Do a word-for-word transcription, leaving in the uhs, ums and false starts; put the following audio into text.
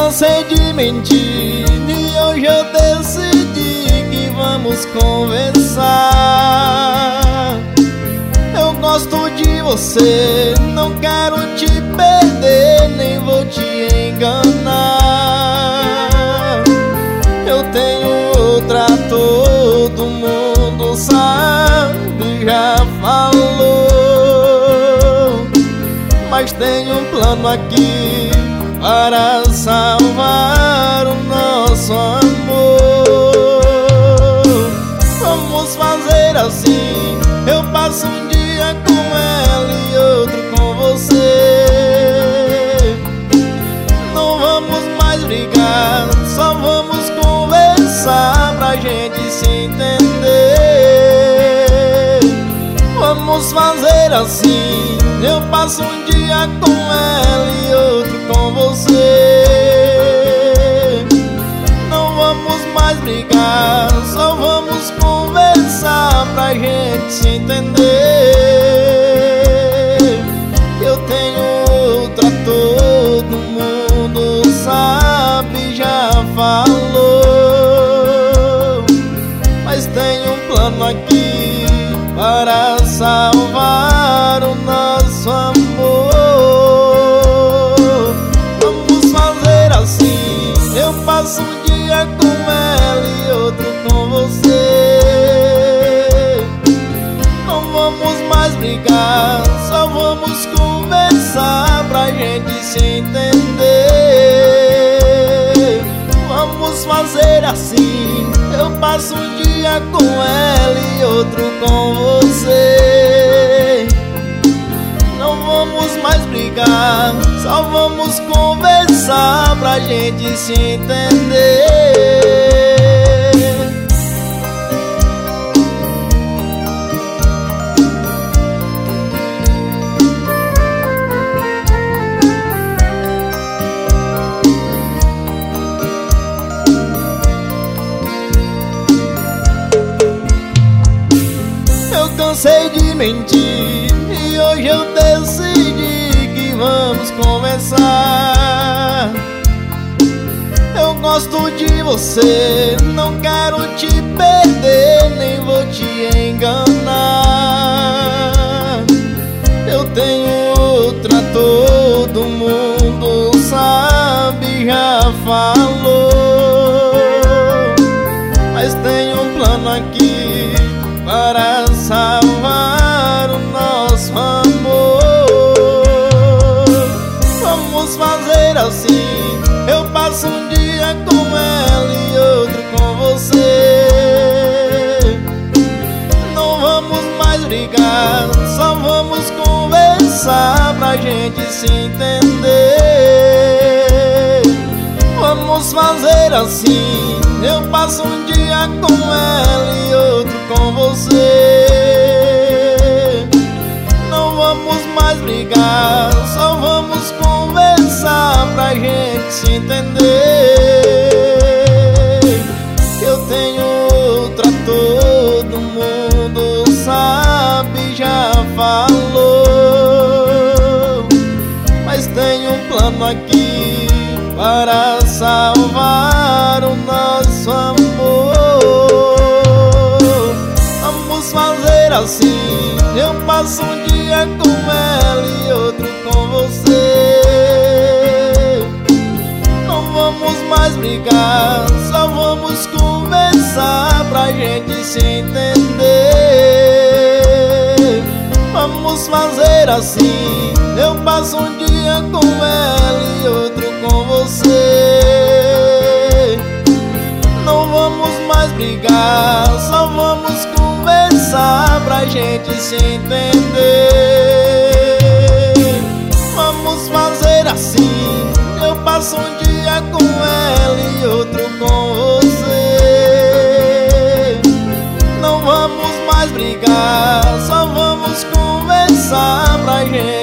cansei de mentir e hoje eu decidi que vamos conversar. Eu gosto de você, não quero te perder, nem vou te enganar. Eu tenho outra, todo mundo sabe, já falou. Mas tenho um plano aqui para salvar o nosso amor. Vamos fazer assim: eu passo um dia com ela e outro com você. Não vamos mais brigar, só vamos conversar pra gente se entender. Vamos fazer assim: eu passo um dia com ela e outro com você. Não vamos mais brigar, só vamos conversar pra gente se entender. Eu tenho outra, todo mundo sabe, já falou. Mas tenho um plano aqui para salvar o nosso amor. Vamos fazer assim: eu passo um dia com ela e outro com você. Não vamos mais brigar, só vamos conversar pra gente se entender. Vamos fazer assim: eu passo um dia com ela e outro com você. Não vamos mais brigar, só vamos conversar pra gente se entender. Cansei de mentir e hoje eu decidi que vamos conversar. Eu gosto de você, não quero te perder, nem vou te enganar. Eu tenho outra, todo mundo sabe, já falou. Mas tenho um plano aqui para salvar o nosso amor. Vamos fazer assim: eu passo um dia com ela e outro com você. Não vamos mais brigar, só vamos conversar pra gente se entender. Vamos fazer assim: eu passo um dia com ela e outro com você. Não vamos mais brigar, só vamos conversar pra gente se entender. Eu tenho outra, todo mundo sabe, já falou. Mas tenho um plano aqui para salvar o nosso amor. Vamos fazer assim: eu passo um dia com ela e outro com você. Não vamos mais brigar, só vamos conversar pra gente se entender. Vamos fazer assim: eu passo um dia com ela e outro com você. Não vamos mais brigar, só vamos conversar pra gente se entender. Vamos fazer assim: eu passo um dia com ela e outro com você. Não vamos mais brigar, só vamos conversar pra gente